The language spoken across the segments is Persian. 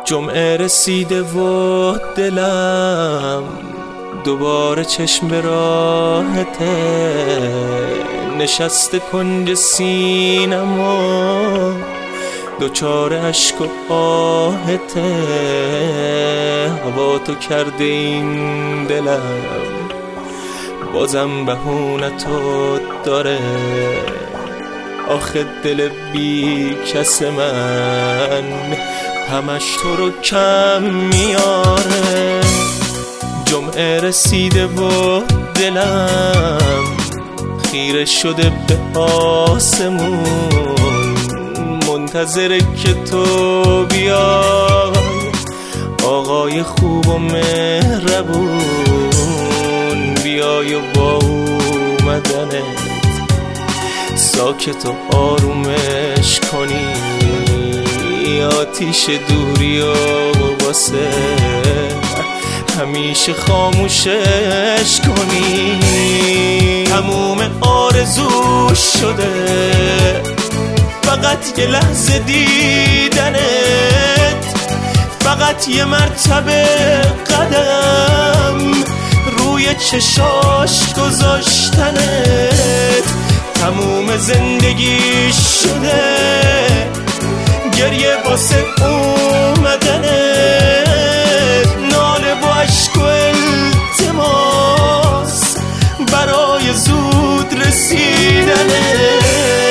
جمعه رسیده و دلم دوباره چشم به راهته، نشسته کنج سینم و دوچار عشق و آهته. هوا تو کرده این دلم بازم بهونتو داره، آخه دل بی کس من همش تو رو کم میاره. جمعه رسیده و دلم خیره شده به آسمون، منتظره که تو بیای آقای خوب و مهربون. بیای و با اومدنت ساکت و آرومش کنی، آتیش دوری و واسه همیشه خاموشش کنی. تموم آرزو شده فقط یه لحظه دیدنت، فقط یه مرتبه قدم روی چشاش گذاشتنت. تموم زندگی شده گریه واسه اومدنت، ناله و عشق و التماس برای زود رسیدنت.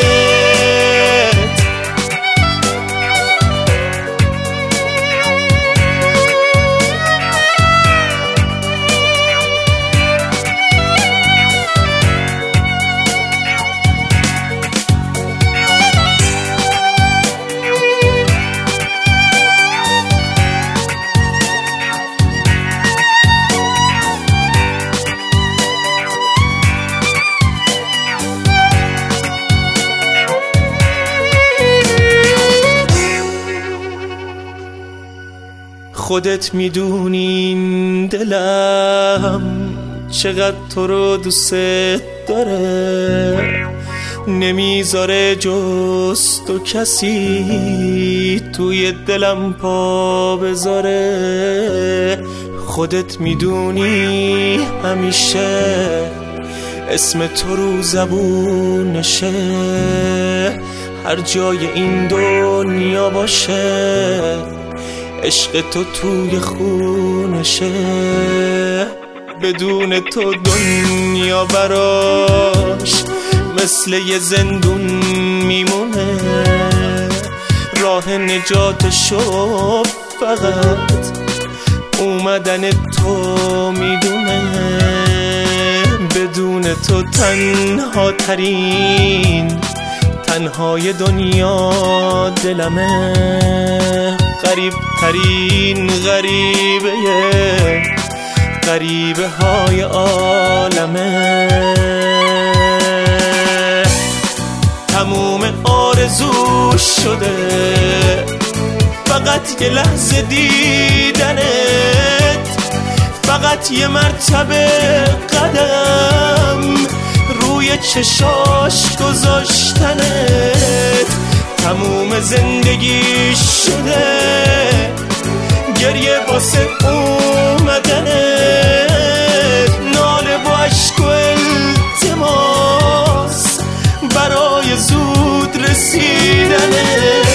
خودت میدونین دلم چقدر تو رو دوست داره، نمیذاره جز تو کسی توی دلم پا بذاره. خودت میدونی همیشه اسم تو رو زبونشه، هر جای این دنیا باشه عشق تو توی خونشه. بدون تو دنیا براش مثل یه زندون میمونه، راه نجاتشو فقط اومدن تو میدونه. بدون تو تنها ترین تنهای دنیا دلمه، غریب ترین غریبه های عالمه. تموم آرزو شده فقط یه لحظه دیدنت، فقط یه مرتبه قدم روی چشاش گذاشتنت. تموم زندگی شده گریه واسه اومدنت، ناله و عشق و التماس برای زود رسیدنت.